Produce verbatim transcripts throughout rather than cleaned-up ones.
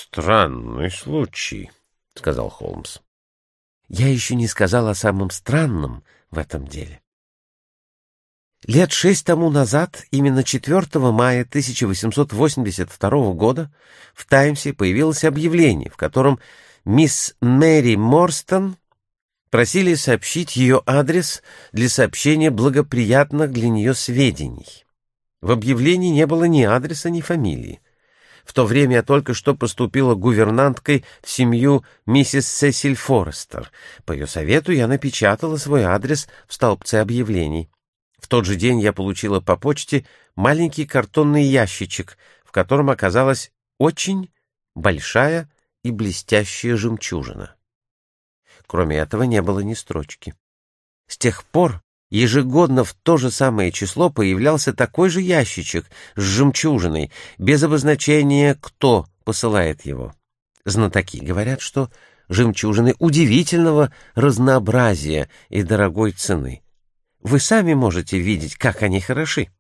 странный случай, — сказал Холмс. — Я еще не сказал о самом странном в этом деле. Лет шесть тому назад, именно четвёртого мая тысяча восемьсот восемьдесят второго года, в «Таймсе» появилось объявление, в котором мисс Мэри Морстон просили сообщить ее адрес для сообщения благоприятных для нее сведений. В объявлении не было ни адреса, ни фамилии. В то время я только что поступила гувернанткой в семью миссис Сесиль Форестер. По ее совету я напечатала свой адрес в столбце объявлений. В тот же день я получила по почте маленький картонный ящичек, в котором оказалась очень большая и блестящая жемчужина. Кроме этого не было ни строчки. С тех пор ежегодно в то же самое число появлялся такой же ящичек с жемчужиной, без обозначения, кто посылает его. Знатоки говорят, что жемчужины удивительного разнообразия и дорогой цены. Вы сами можете видеть, как они хороши.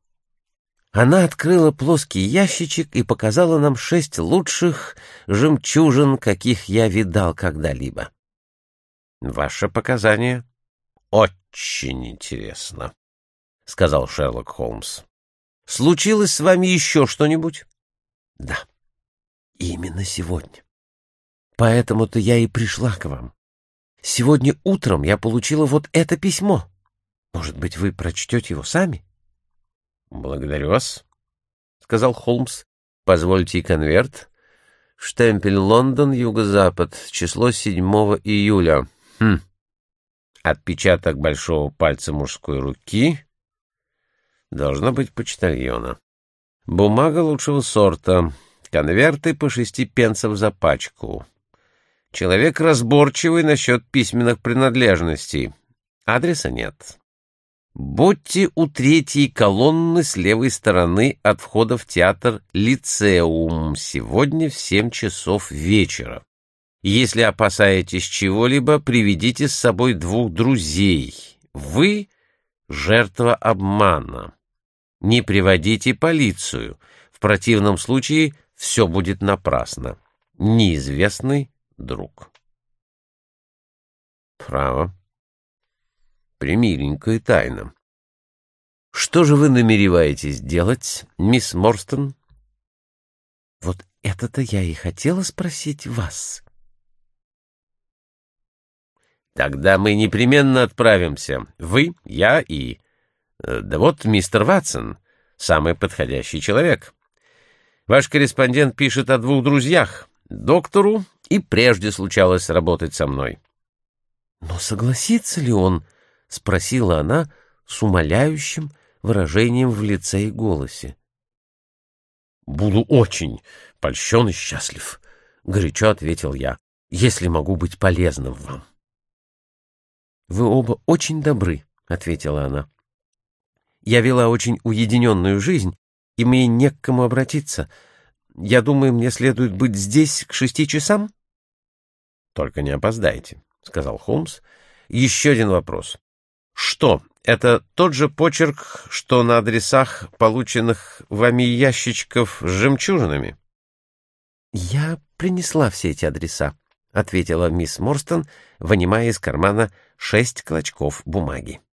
Она открыла плоский ящичек и показала нам шесть лучших жемчужин, каких я видал когда-либо. Ваше показание очень интересно, — сказал Шерлок Холмс. Случилось с вами еще что-нибудь? Да, именно сегодня. Поэтому-то я и пришла к вам. Сегодня утром я получила вот это письмо. Может быть, вы прочтете его сами? — Благодарю вас, — сказал Холмс. — Позвольте конверт. Штемпель Лондон, юго-запад, число седьмого июля. Хм. Отпечаток большого пальца мужской руки. Должно быть почтальона. Бумага лучшего сорта. Конверты по шести пенсов за пачку. Человек разборчивый насчет письменных принадлежностей. Адреса нет. Будьте у третьей колонны с левой стороны от входа в театр «Лицеум» сегодня в семь часов вечера. Если опасаетесь чего-либо, приведите с собой двух друзей. Вы — жертва обмана. Не приводите полицию. В противном случае все будет напрасно. Неизвестный друг. Право. Премиленькая тайна. Что же вы намереваетесь делать, мисс Морстон? Вот это-то я и хотела спросить вас. Тогда мы непременно отправимся. Вы, я и... Да вот мистер Ватсон, самый подходящий человек. Ваш корреспондент пишет о двух друзьях, доктору, и прежде случалось работать со мной. Но согласится ли он? — спросила она с умоляющим выражением в лице и голосе. — Буду очень польщен и счастлив, — горячо ответил я, — если могу быть полезным вам. — Вы оба очень добры, — ответила она. — Я вела очень уединенную жизнь, и мне не к кому обратиться. Я думаю, мне следует быть здесь к шести часам? — Только не опоздайте, — сказал Холмс. — Еще один вопрос. Что, это тот же почерк, что на адресах полученных вами ящичков с жемчужинами? — Я принесла все эти адреса, — ответила мисс Морстон, вынимая из кармана шесть клочков бумаги.